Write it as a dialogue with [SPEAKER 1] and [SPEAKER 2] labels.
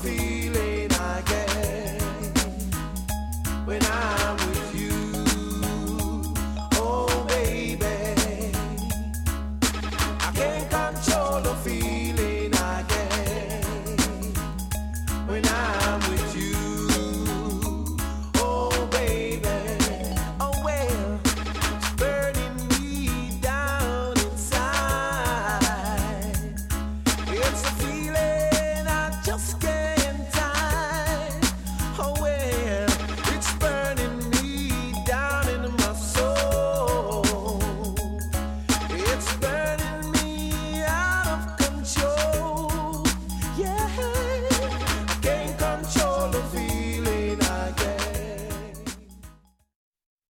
[SPEAKER 1] feeling I get when I'm with you. Oh, baby, I can't control the feeling I get when I'm